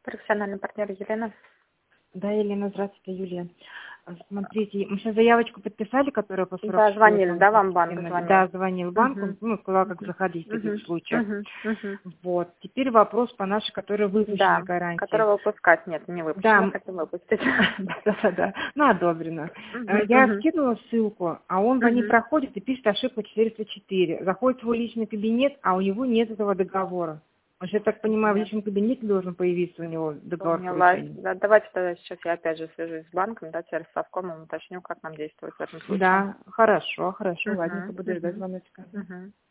Профессиональный партнер Елена. Да, Елена, здравствуйте, Юлия. Смотрите, мы сейчас заявочку подписали, которая по 40. Да, звонили, да, вам банк звонил? Да, звонил банку, сказала, как заходить в таких случаях. Вот, теперь вопрос по нашей, которая выпущена гарантии. Которая выпускать, нет, не выпущена, хотим выпустить. Да, ну, одобрено. Я скинула ссылку, а он по ней проходит и пишет ошибка 404. Заходит в свой личный кабинет, а у него нет этого договора. Я так понимаю, в личном кабинете должен появиться у него договор поручения. Да, давайте тогда сейчас я опять же свяжусь с банком, да, теперь с Совкомом, уточню, как нам действовать в этом случае. Да, хорошо, ладненько, буду ждать звоночка.